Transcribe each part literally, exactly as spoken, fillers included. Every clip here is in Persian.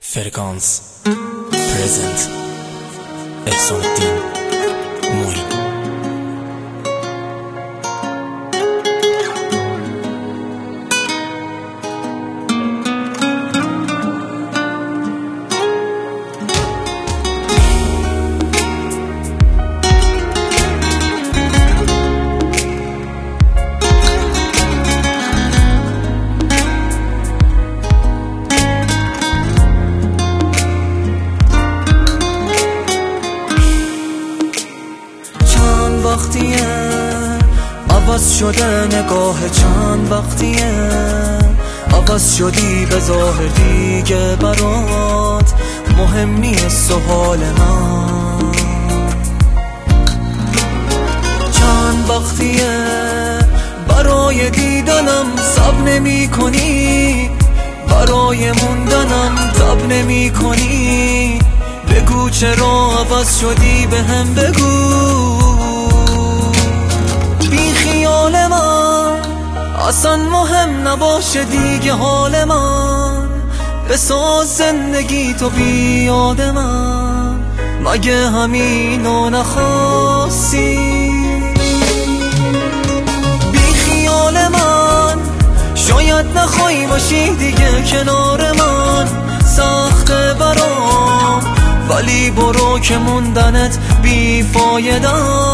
فرکانس پرزنت احسان الدین معین. وقتیه عوض شده نگاه، چند وقتیه عوض شدی به ظاهر، دیگه برات مهم نیست و حال من. چند وقتیه برای دیدنم صبر نمی کنی، برای موندنم تب نمی کنی. بگو چرا عوض شدی، به هم بگو. بی خیال من اصلا مهم نباشه دیگه حال من، بساز زندگی تو بی یاد من. مگه همینو نخواستی؟ بی خیال من شاید نخوای باشی دیگه کنار من، سخته برام ولی برو که موندنت بی فایده.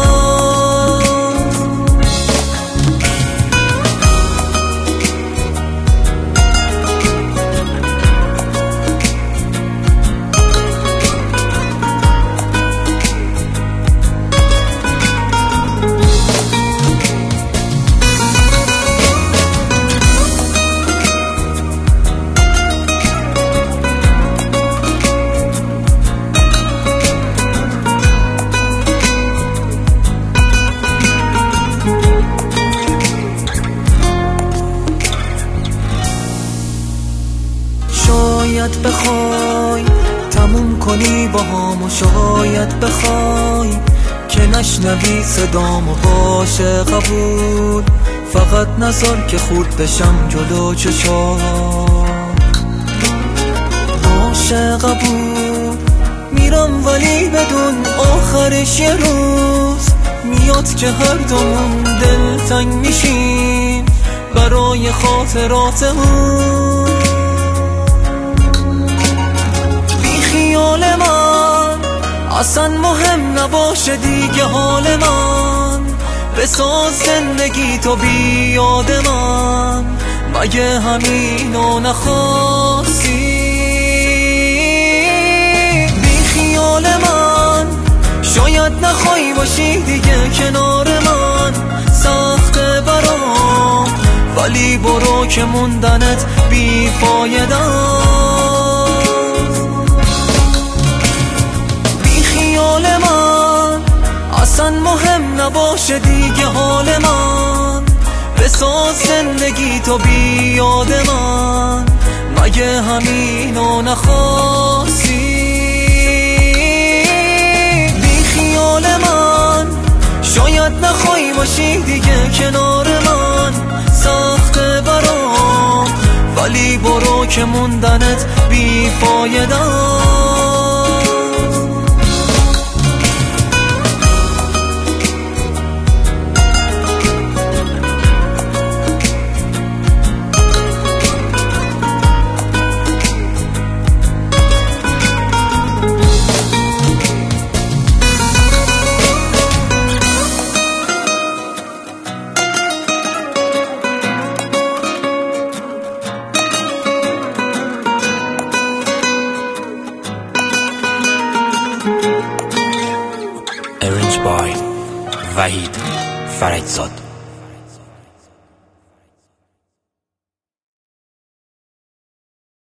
شاید بخوای تموم کنی با هم و شاید بخوای که نشنوی صدامو، باشه قبول. فقط نذار که خورد بشم جلو چشات، باشه قبول. میرم ولی بدون آخرش یه روز میاد که هر دومون دلتنگ میشیم برای خاطراتمون. خیال من اصلا مهم نباشه دیگه حال من، بساز زندگی تو بی یاد من. مگه همینو نخواستی؟ بی خیال من شاید نخوای باشی دیگه کنار من، سخته برام ولی برو که موندنت بی فایده. اصلا مهم نباشه دیگه حال من، بساز زندگی تو بی یاد من. مگه همینو نخواستی؟ بی خیال من شاید نخوای باشی دیگه کنار من، سخته برام ولی برو که موندنت بی فایده. Arranged by وحید فرجزاد.